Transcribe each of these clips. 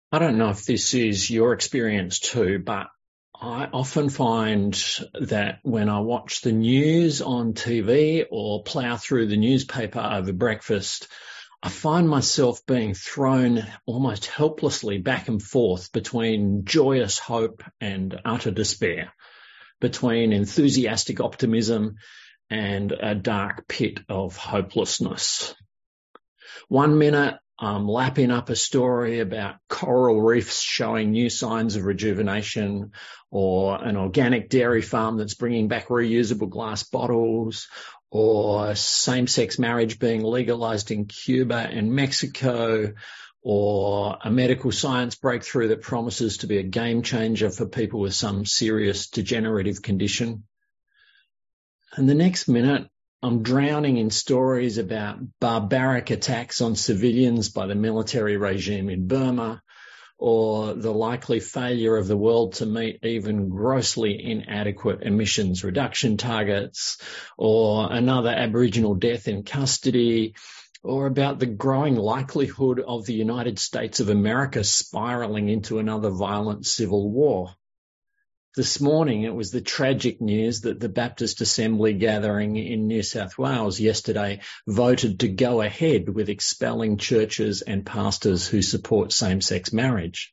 I don't know if this is your experience too, but I often find that when I watch the news on TV or plough through the newspaper over breakfast, I find myself being thrown almost helplessly back and forth between joyous hope and utter despair, between enthusiastic optimism and a dark pit of hopelessness. 1 minute, I'm lapping up a story about coral reefs showing new signs of rejuvenation, or an organic dairy farm that's bringing back reusable glass bottles, or same-sex marriage being legalized in Cuba and Mexico, or a medical science breakthrough that promises to be a game changer for people with some serious degenerative condition. And the next minute, I'm drowning in stories about barbaric attacks on civilians by the military regime in Burma, or the likely failure of the world to meet even grossly inadequate emissions reduction targets, or another Aboriginal death in custody, or about the growing likelihood of the United States of America spiraling into another violent civil war. This morning, it was the tragic news that the Baptist Assembly gathering in New South Wales yesterday voted to go ahead with expelling churches and pastors who support same-sex marriage.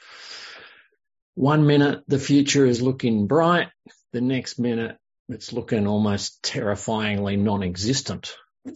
1 minute, the future is looking bright. The next minute, it's looking almost terrifyingly non-existent.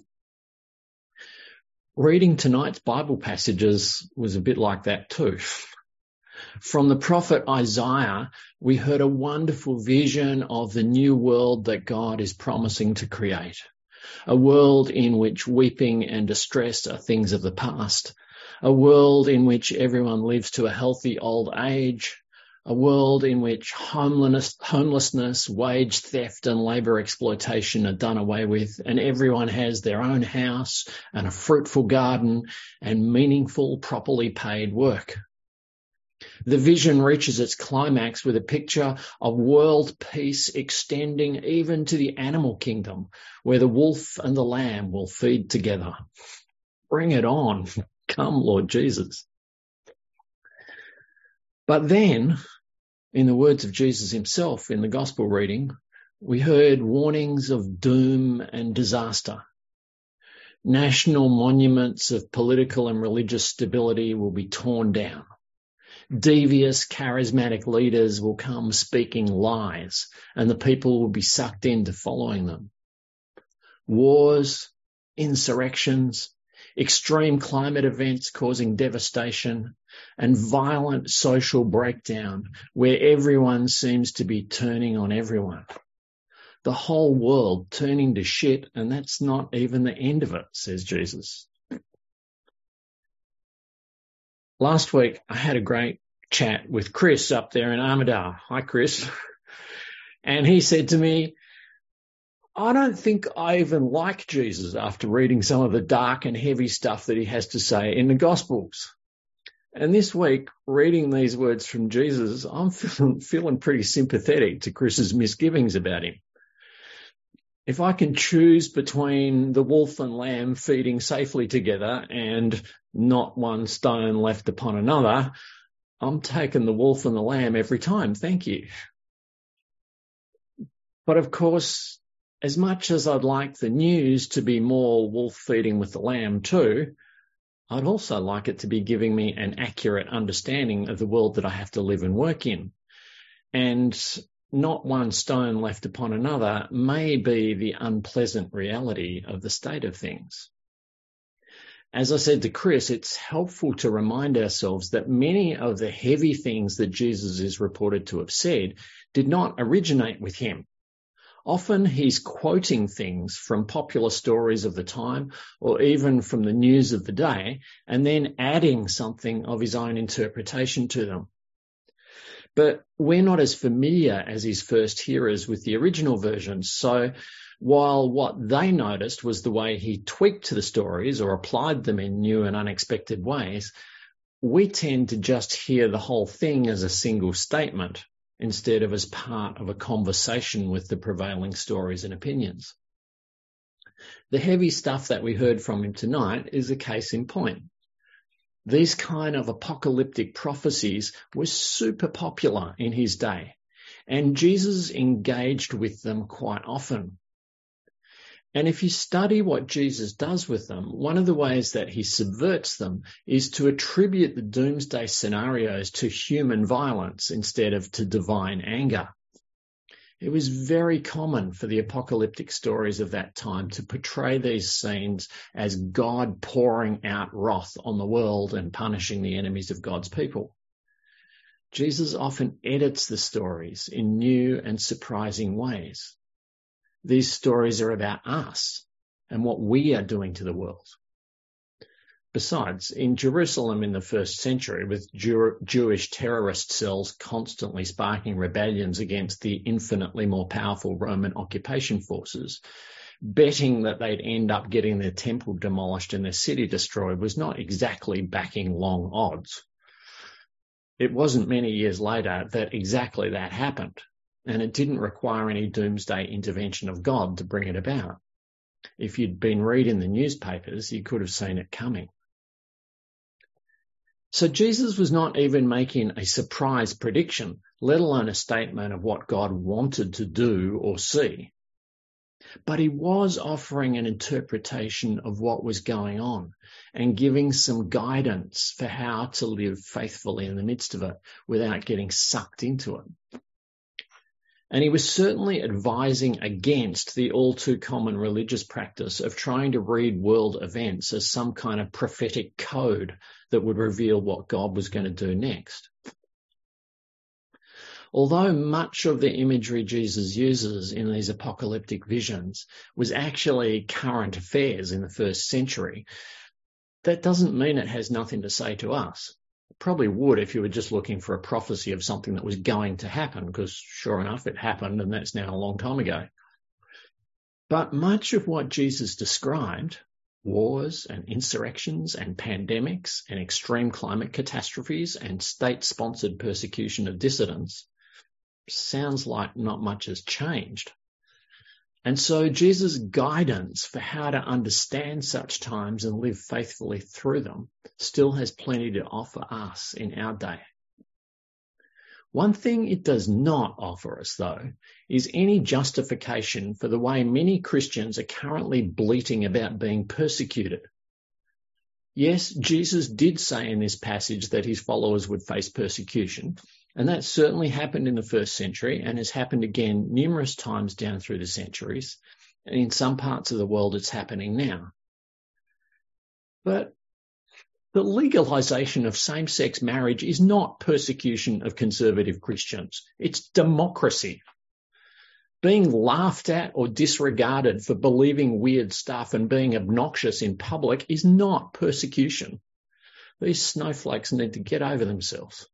Reading tonight's Bible passages was a bit like that too. From the prophet Isaiah, we heard a wonderful vision of the new world that God is promising to create. A world in which weeping and distress are things of the past. A world in which everyone lives to a healthy old age. A world in which homelessness, wage theft and labour exploitation are done away with, and everyone has their own house and a fruitful garden and meaningful, properly paid work. The vision reaches its climax with a picture of world peace extending even to the animal kingdom, where the wolf and the lamb will feed together. Bring it on. Come, Lord Jesus. But then, in the words of Jesus himself in the gospel reading, we heard warnings of doom and disaster. National monuments of political and religious stability will be torn down. Devious, charismatic leaders will come speaking lies, and the people will be sucked into following them. Wars, insurrections, extreme climate events causing devastation, and violent social breakdown where everyone seems to be turning on everyone. The whole world turning to shit, and that's not even the end of it, says Jesus. Last week, I had a great chat with Chris up there in Armidale. Hi, Chris. And he said to me, I don't think I even like Jesus after reading some of the dark and heavy stuff that he has to say in the Gospels. And this week, reading these words from Jesus, I'm feeling pretty sympathetic to Chris's misgivings about him. If I can choose between the wolf and lamb feeding safely together and not one stone left upon another, I'm taking the wolf and the lamb every time. Thank you. But of course, as much as I'd like the news to be more wolf feeding with the lamb too, I'd also like it to be giving me an accurate understanding of the world that I have to live and work in. And not one stone left upon another may be the unpleasant reality of the state of things. As I said to Chris, it's helpful to remind ourselves that many of the heavy things that Jesus is reported to have said did not originate with him. Often he's quoting things from popular stories of the time or even from the news of the day and then adding something of his own interpretation to them. But we're not as familiar as his first hearers with the original versions, so while what they noticed was the way he tweaked the stories or applied them in new and unexpected ways, we tend to just hear the whole thing as a single statement instead of as part of a conversation with the prevailing stories and opinions. The heavy stuff that we heard from him tonight is a case in point. These kind of apocalyptic prophecies were super popular in his day, and Jesus engaged with them quite often. And if you study what Jesus does with them, one of the ways that he subverts them is to attribute the doomsday scenarios to human violence instead of to divine anger. It was very common for the apocalyptic stories of that time to portray these scenes as God pouring out wrath on the world and punishing the enemies of God's people. Jesus often edits the stories in new and surprising ways. These stories are about us and what we are doing to the world. Besides, in Jerusalem in the first century, with Jewish terrorist cells constantly sparking rebellions against the infinitely more powerful Roman occupation forces, betting that they'd end up getting their temple demolished and their city destroyed was not exactly backing long odds. It wasn't many years later that exactly that happened, and it didn't require any doomsday intervention of God to bring it about. If you'd been reading the newspapers, you could have seen it coming. So Jesus was not even making a surprise prediction, let alone a statement of what God wanted to do or see. But he was offering an interpretation of what was going on and giving some guidance for how to live faithfully in the midst of it without getting sucked into it. And he was certainly advising against the all too common religious practice of trying to read world events as some kind of prophetic code that would reveal what God was going to do next. Although much of the imagery Jesus uses in these apocalyptic visions was actually current affairs in the first century, that doesn't mean it has nothing to say to us. It probably would if you were just looking for a prophecy of something that was going to happen, because sure enough, it happened, and that's now a long time ago. But much of what Jesus described, wars and insurrections and pandemics and extreme climate catastrophes and state-sponsored persecution of dissidents, sounds like not much has changed. And so Jesus' guidance for how to understand such times and live faithfully through them still has plenty to offer us in our day. One thing it does not offer us, though, is any justification for the way many Christians are currently bleating about being persecuted. Yes, Jesus did say in this passage that his followers would face persecution, and that certainly happened in the first century and has happened again numerous times down through the centuries. And in some parts of the world, it's happening now. But the legalization of same-sex marriage is not persecution of conservative Christians. It's democracy. Being laughed at or disregarded for believing weird stuff and being obnoxious in public is not persecution. These snowflakes need to get over themselves.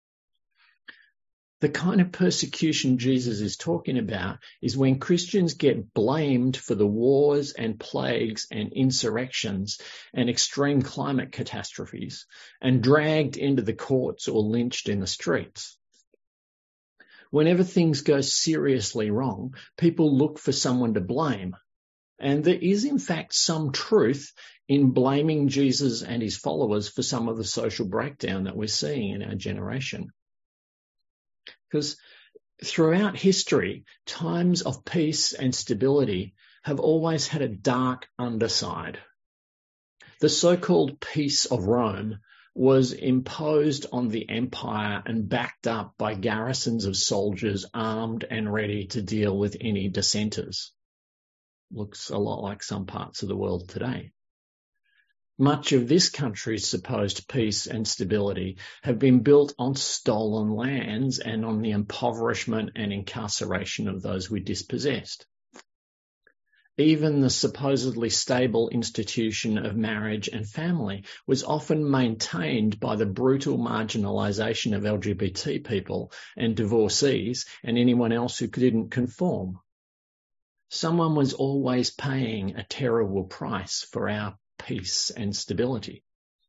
The kind of persecution Jesus is talking about is when Christians get blamed for the wars and plagues and insurrections and extreme climate catastrophes and dragged into the courts or lynched in the streets. Whenever things go seriously wrong, people look for someone to blame. And there is, in fact, some truth in blaming Jesus and his followers for some of the social breakdown that we're seeing in our generation. Because throughout history, times of peace and stability have always had a dark underside. The so-called Peace of Rome was imposed on the empire and backed up by garrisons of soldiers armed and ready to deal with any dissenters. Looks a lot like some parts of the world today. Much of this country's supposed peace and stability have been built on stolen lands and on the impoverishment and incarceration of those we dispossessed. Even the supposedly stable institution of marriage and family was often maintained by the brutal marginalisation of LGBT people and divorcees and anyone else who didn't conform. Someone was always paying a terrible price for our peace and stability.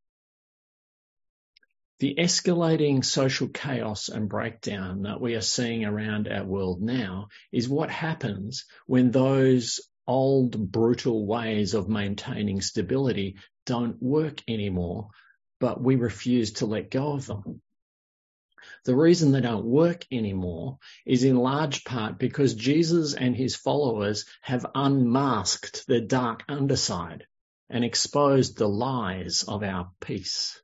The escalating social chaos and breakdown that we are seeing around our world now is what happens when those old brutal ways of maintaining stability don't work anymore but we refuse to let go of them. The reason they don't work anymore is in large part because Jesus and his followers have unmasked the dark underside and exposed the lies of our peace.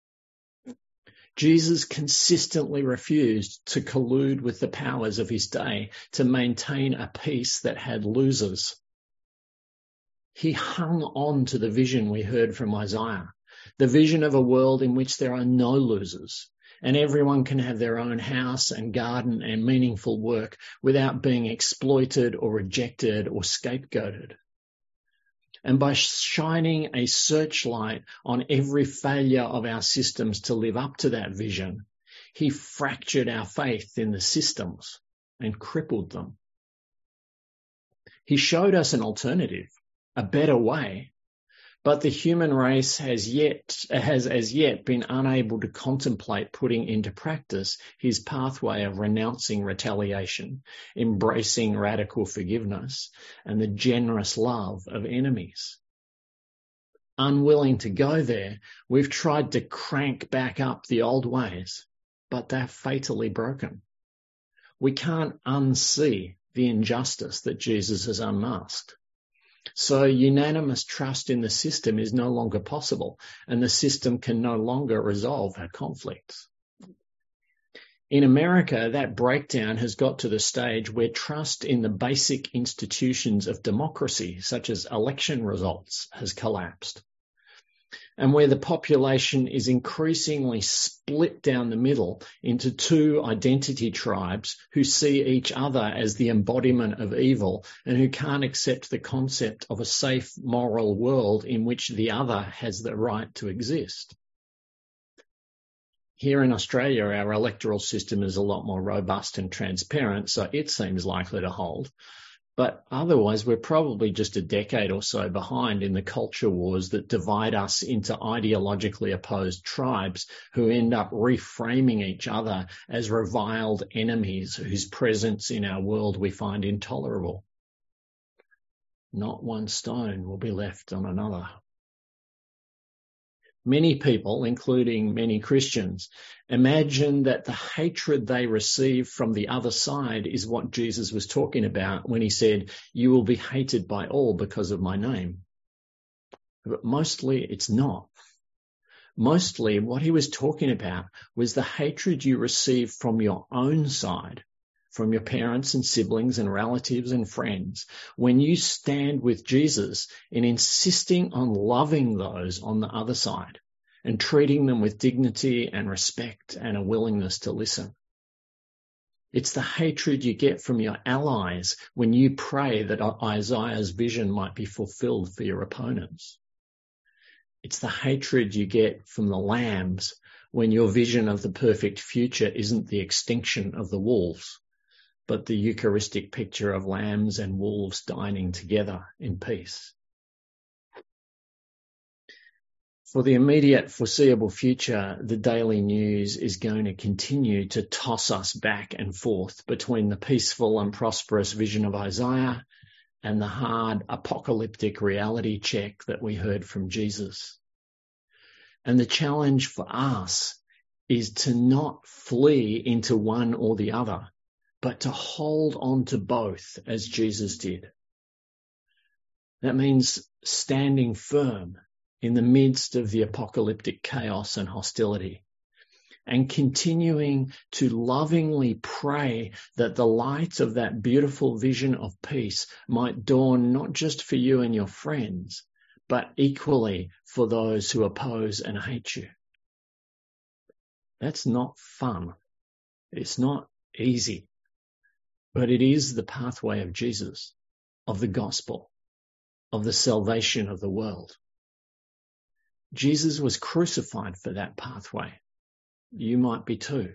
Jesus consistently refused to collude with the powers of his day to maintain a peace that had losers. He hung on to the vision we heard from Isaiah, the vision of a world in which there are no losers, and everyone can have their own house and garden and meaningful work without being exploited or rejected or scapegoated. And by shining a searchlight on every failure of our systems to live up to that vision, he fractured our faith in the systems and crippled them. He showed us an alternative, a better way, but the human race has as yet been unable to contemplate putting into practice his pathway of renouncing retaliation, embracing radical forgiveness, and the generous love of enemies. Unwilling to go there, we've tried to crank back up the old ways, but they're fatally broken. We can't unsee the injustice that Jesus has unmasked. So unanimous trust in the system is no longer possible, and the system can no longer resolve our conflicts. In America, that breakdown has got to the stage where trust in the basic institutions of democracy, such as election results, has collapsed, and where the population is increasingly split down the middle into two identity tribes who see each other as the embodiment of evil and who can't accept the concept of a safe, moral world in which the other has the right to exist. Here in Australia, our electoral system is a lot more robust and transparent, so it seems likely to hold. But otherwise, we're probably just a decade or so behind in the culture wars that divide us into ideologically opposed tribes who end up reframing each other as reviled enemies whose presence in our world we find intolerable. Not one stone will be left on another. Many people, including many Christians, imagine that the hatred they receive from the other side is what Jesus was talking about when he said, "You will be hated by all because of my name." But mostly it's not. Mostly what he was talking about was the hatred you receive from your own side, from your parents and siblings and relatives and friends, when you stand with Jesus in insisting on loving those on the other side and treating them with dignity and respect and a willingness to listen. It's the hatred you get from your allies when you pray that Isaiah's vision might be fulfilled for your opponents. It's the hatred you get from the lambs when your vision of the perfect future isn't the extinction of the wolves, but the Eucharistic picture of lambs and wolves dining together in peace. For the immediate foreseeable future, the daily news is going to continue to toss us back and forth between the peaceful and prosperous vision of Isaiah and the hard apocalyptic reality check that we heard from Jesus. And the challenge for us is to not flee into one or the other, but to hold on to both as Jesus did. That means standing firm in the midst of the apocalyptic chaos and hostility, and continuing to lovingly pray that the light of that beautiful vision of peace might dawn not just for you and your friends, but equally for those who oppose and hate you. That's not fun. It's not easy. But it is the pathway of Jesus, of the gospel, of the salvation of the world. Jesus was crucified for that pathway. You might be too.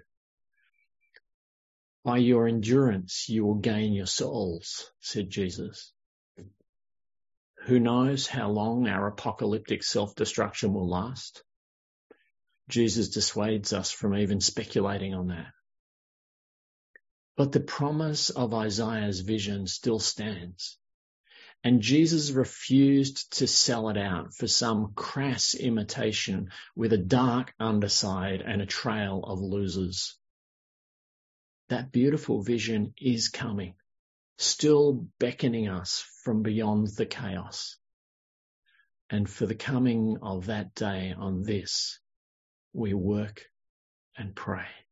By your endurance, you will gain your souls, said Jesus. Who knows how long our apocalyptic self-destruction will last? Jesus dissuades us from even speculating on that. But the promise of Isaiah's vision still stands. And Jesus refused to sell it out for some crass imitation with a dark underside and a trail of losers. That beautiful vision is coming, still beckoning us from beyond the chaos. And for the coming of that day on this, we work and pray.